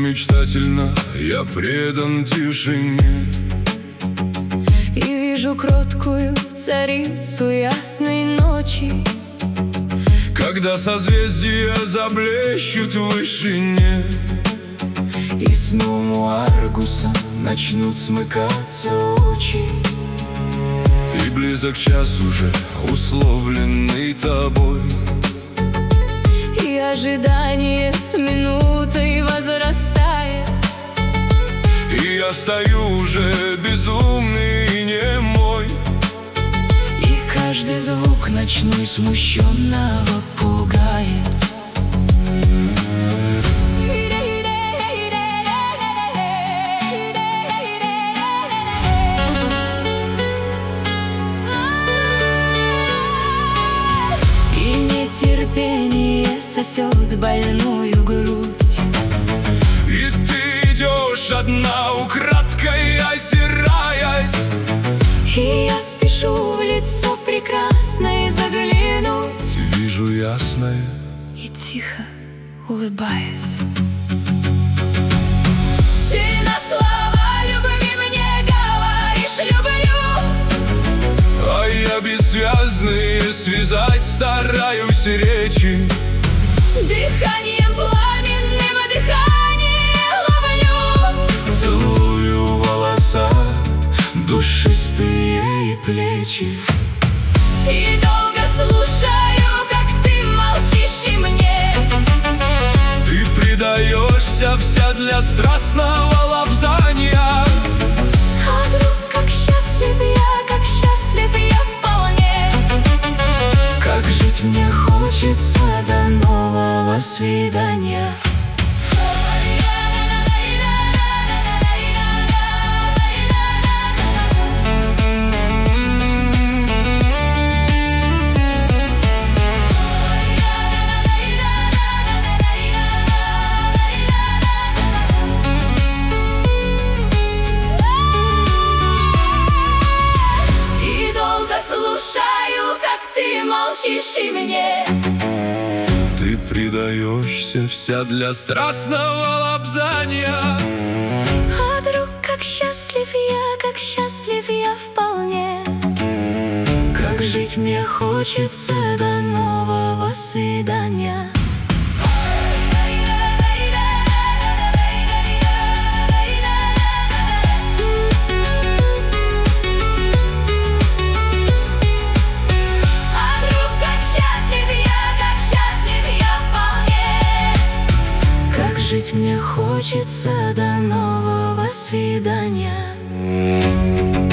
мечтательно я предан тишине. И вижу кроткую царицу ясной ночи, когда созвездия заблещут в вышине, и сном у Аргуса начнут смыкаться очи. и близок час уже, условленный тобой. И ожидание с минутой возрастает, И я стою уже безумный и немой. и каждый звук ночной смущенного пугает. И нетерпение сосет больную грудь, И ты идешь одна, украдкой озираясь. и я спешу в лицо прекрасное заглянуть, Вижу ясное, и тихо улыбаясь. Ты на слова любви мне говоришь «люблю», а я бессвязные связать стараюсь речи. дыханием пламенным дыхание ловлю. Целую волоса, душистые и плечи. И долго слушаю, как ты молчишь, и мне Ты предаешься вся для страстного лапзания. а вдруг как счастлив я вполне. Как жить мне хочется до нового свидания. И долго слушаю, как ты молчишь, и мне Ты предаешься вся для страстного лапзания. а вдруг как счастлив я вполне. Как жить мне хочется до нового свидания. А вдруг как счастлив я вполне. Как жить мне хочется до нового свидания.